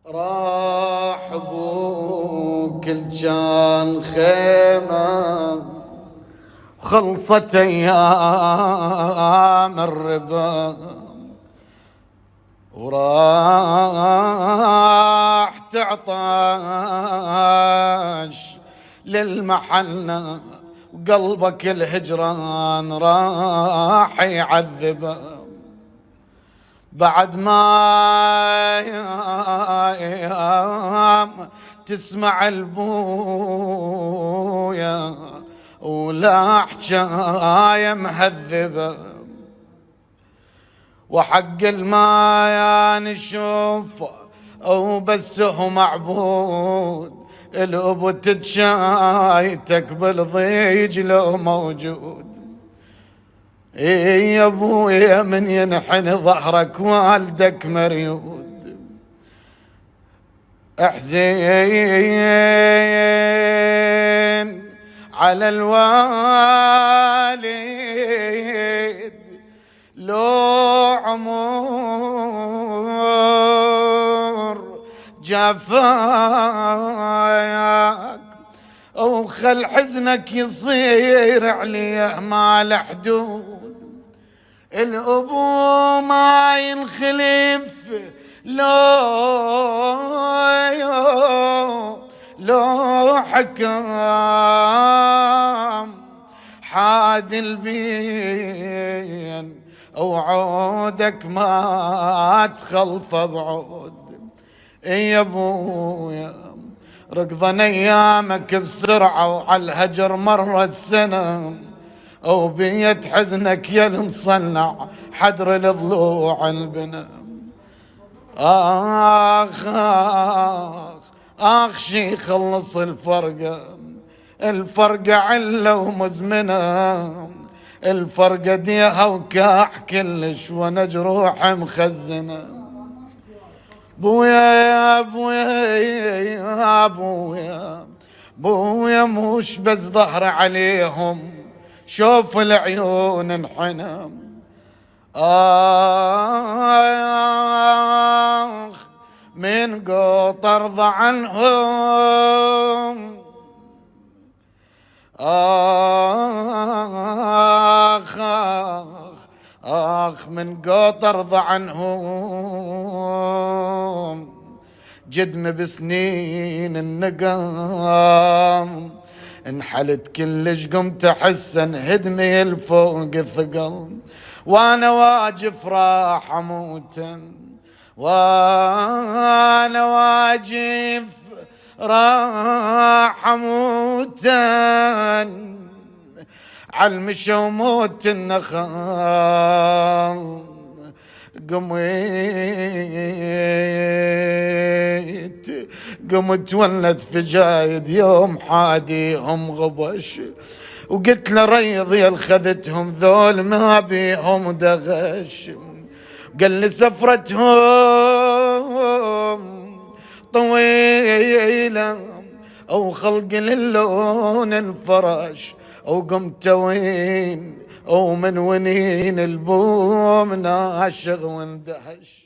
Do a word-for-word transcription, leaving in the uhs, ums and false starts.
راح ابوك كان خيمة خلصت ايام الربا، وراح تعطش للمحنة، وقلبك الهجران راح يعذبه. بعد ما تسمع البويا ولا حجاية مهذبة، وحق المايا نشوف او بس هو معبود، الابو تتشايتك بالضيج لو موجود. اي يا ابويا من ينحن ظهرك والدك مريود، احزين على الوالد لو عمر جافاك، او خل حزنك يصير عليه ما له حدود. الابو ما ينخلف لو لو حكام حاد البين، او عودك ما تخلف بعود. يا ابويا ركضن ايامك بسرعه، وعلى الهجر مرت سنه، او بيت حزنك يا المصنع حدر الضلوع البنا. اخ اخ اخ شي خلص الفرقه، الفرقه عله ومزمنه، الفرقه ديها وكاح كلش وانا جروح مخزنه. بويا يا بويا يا بويا بويا موش بس ظهر عليهم، شوف العيون انحنم. آخ من قطر ضع عنهم، آخ آخ آخ من قطر ضع عنهم، جدم بسنين النقام انحلت كلش، قمت احس انهدمي الفوق ثقل، وانا واجف راح اموت، وانا واجف راح اموت عالمشى وموت النخال. قميت قمت ولد في جايد يوم حاديهم غبش، وقلت له ريض يا الخذتهم ذول ما بيهم دغش. قال لي سفرتهم طويلة، او خلق اللون انفرش، او قمت وين او من ونين البوم ناشغ واندهش.